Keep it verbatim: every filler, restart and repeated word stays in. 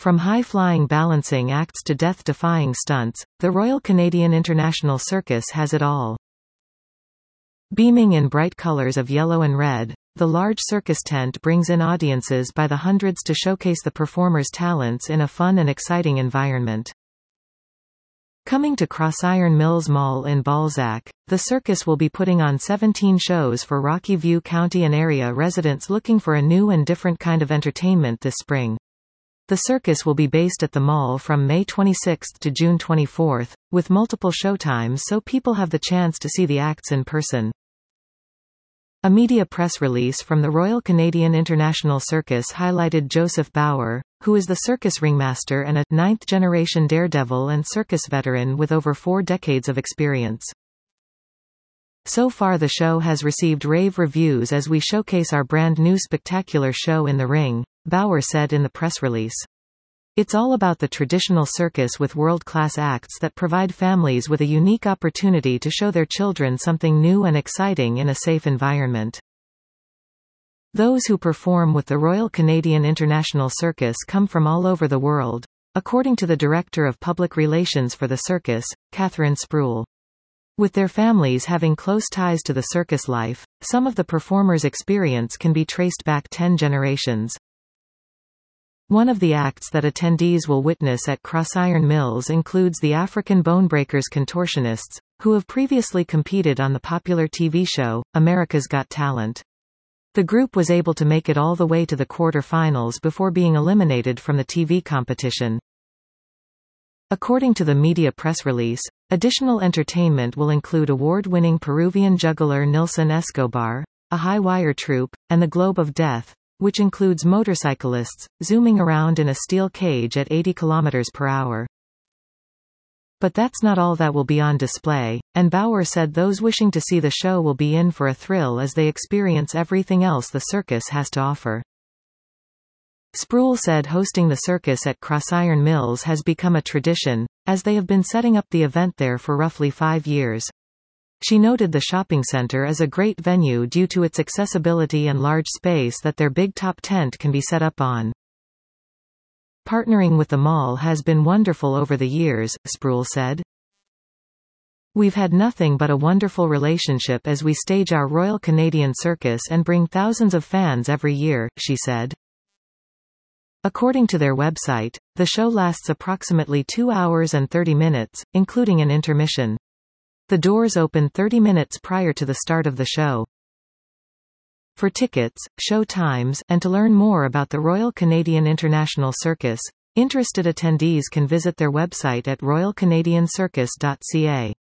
From high-flying balancing acts to death-defying stunts, the Royal Canadian International Circus has it all. Beaming in bright colors of yellow and red, the large circus tent brings in audiences by the hundreds to showcase the performers' talents in a fun and exciting environment. Coming to Crossiron Mills Mall in Balzac, the circus will be putting on seventeen shows for Rocky View County and area residents looking for a new and different kind of entertainment this spring. The circus will be based at the mall from May twenty-sixth to June twenty-fourth, with multiple showtimes so people have the chance to see the acts in person. A media press release from the Royal Canadian International Circus highlighted Joseph Bauer, who is the circus ringmaster and a ninth-generation daredevil and circus veteran with over four decades of experience. So far the show has received rave reviews as we showcase our brand new spectacular show in the ring, Bauer said in the press release. It's all about the traditional circus with world-class acts that provide families with a unique opportunity to show their children something new and exciting in a safe environment. Those who perform with the Royal Canadian International Circus come from all over the world, according to the Director of Public Relations for the circus, Catherine Sproul. With their families having close ties to the circus life, some of the performers' experience can be traced back ten generations. One of the acts that attendees will witness at Crossiron Mills includes the African Bonebreakers Contortionists, who have previously competed on the popular T V show, America's Got Talent. The group was able to make it all the way to the quarter-finals before being eliminated from the T V competition. According to the media press release, additional entertainment will include award-winning Peruvian juggler Nilson Escobar, a high-wire troupe, and the Globe of Death, which includes motorcyclists, zooming around in a steel cage at eighty kilometers per hour. But that's not all that will be on display, and Bauer said those wishing to see the show will be in for a thrill as they experience everything else the circus has to offer. Sproul said hosting the circus at Crossiron Mills has become a tradition, as they have been setting up the event there for roughly five years. She noted the shopping center as a great venue due to its accessibility and large space that their big top tent can be set up on. Partnering with the mall has been wonderful over the years, Sproul said. We've had nothing but a wonderful relationship as we stage our Royal Canadian Circus and bring thousands of fans every year, she said. According to their website, the show lasts approximately two hours and thirty minutes, including an intermission. The doors open thirty minutes prior to the start of the show. For tickets, show times, and to learn more about the Royal Canadian International Circus, interested attendees can visit their website at royal canadian circus dot c a.